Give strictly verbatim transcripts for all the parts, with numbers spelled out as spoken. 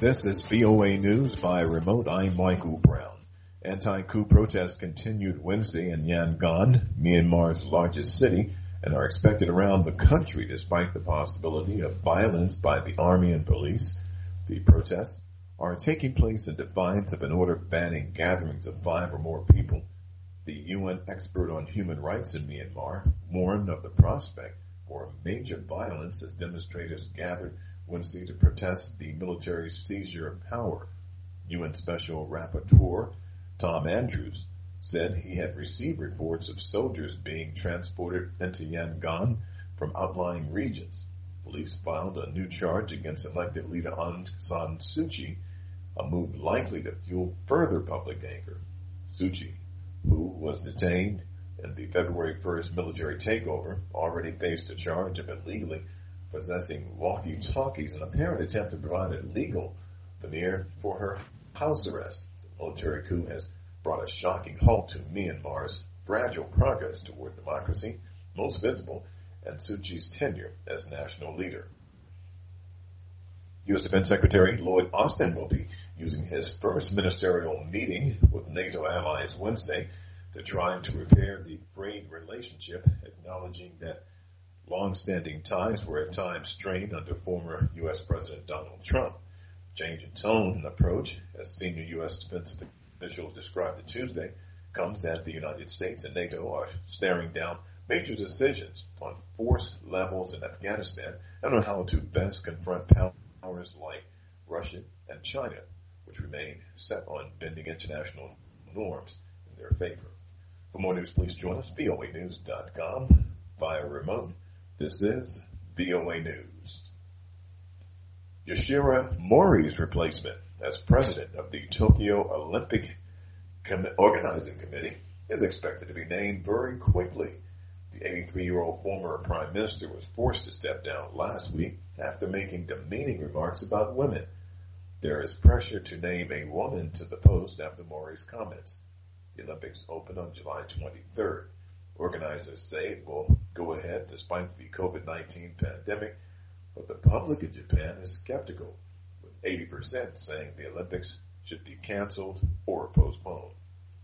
This is V O A News by remote. I'm Michael Brown. Anti-coup protests continued Wednesday in Yangon, Myanmar's largest city, and are expected around the country despite the possibility of violence by the army and police. The protests are taking place in defiance of an order banning gatherings of five or more people. The U N expert on human rights in Myanmar warned of the prospect for major violence as demonstrators gathered Wednesday to protest the military's seizure of power. U N Special Rapporteur Tom Andrews said he had received reports of soldiers being transported into Yangon from outlying regions. Police filed a new charge against elected leader Aung San Suu Kyi, a move likely to fuel further public anger. Suu Kyi, who was detained in the February first military takeover, already faced a charge of illegally possessing walkie-talkies, an apparent attempt to provide a legal veneer for her house arrest. The military coup has brought a shocking halt to Myanmar's fragile progress toward democracy, most visible in Suu Kyi's tenure as national leader. U S Defense Secretary Lloyd Austin will be using his first ministerial meeting with NATO allies Wednesday to try to repair the frayed relationship, acknowledging that long-standing ties were at times strained under former U S President Donald Trump. Change in tone and approach, as senior U S defense officials described it Tuesday, comes as the United States and NATO are staring down major decisions on force levels in Afghanistan and on how to best confront powers like Russia and China, which remain set on bending international norms in their favor. For more news, please join us, V O A news dot com, via remote. This is V O A News. Yoshiro Mori's replacement as president of the Tokyo Olympic Com- Organizing Committee is expected to be named very quickly. The eighty-three-year-old former prime minister was forced to step down last week after making demeaning remarks about women. There is pressure to name a woman to the post after Mori's comments. The Olympics open on July twenty-third. Organizers say it will go ahead despite the COVID nineteen pandemic, but the public in Japan is skeptical, with eighty percent saying the Olympics should be canceled or postponed.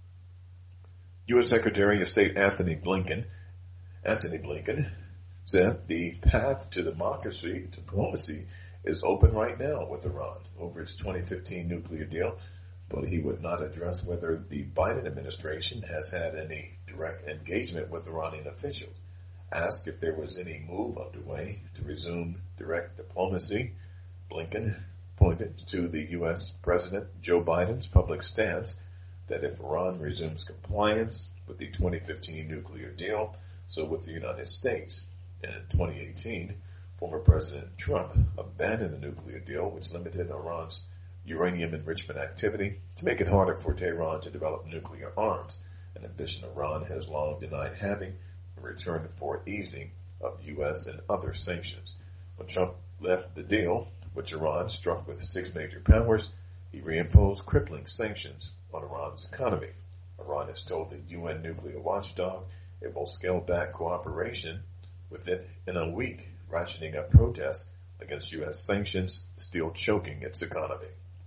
U S Secretary of State Anthony Blinken, Anthony Blinken said the path to democracy, diplomacy is open right now with Iran over its twenty fifteen nuclear deal, but he would not address whether the Biden administration has had any direct engagement with Iranian officials. Asked if there was any move underway to resume direct diplomacy, Blinken pointed to the U S President Joe Biden's public stance that if Iran resumes compliance with the twenty fifteen nuclear deal, so would the United States. And in twenty eighteen, former President Trump abandoned the nuclear deal, which limited Iran's uranium enrichment activity to make it harder for Tehran to develop nuclear arms, an ambition Iran has long denied having in return for easing of U S and other sanctions. When Trump left the deal, which Iran struck with six major powers, he reimposed crippling sanctions on Iran's economy. Iran has told the U N nuclear watchdog it will scale back cooperation with it in a week, ratcheting up protests against U S sanctions, still choking its economy.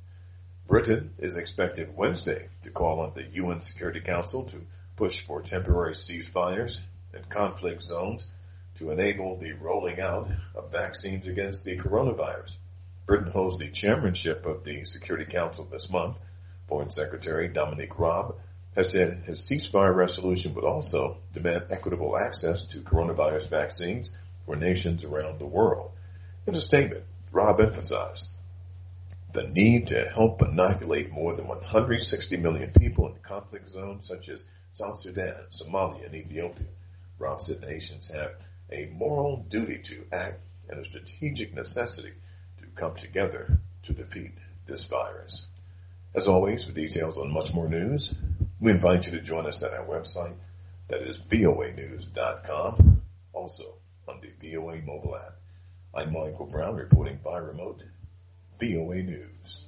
Britain is expected Wednesday to call on the U N Security Council to push for temporary ceasefires in conflict zones to enable the rolling out of vaccines against the coronavirus. Britain holds the chairmanship of the Security Council this month. Foreign Secretary Dominic Raab has said his ceasefire resolution would also demand equitable access to coronavirus vaccines for nations around the world. In a statement, Raab emphasized the need to help inoculate more than one hundred sixty million people in conflict zones such as South Sudan, Somalia, and Ethiopia. Raab said nations have a moral duty to act and a strategic necessity to come together to defeat this virus. As always, for details on much more news, we invite you to join us at our website, that is V O A news dot com, also on the V O A mobile app. I'm Michael Brown reporting by remote, V O A News.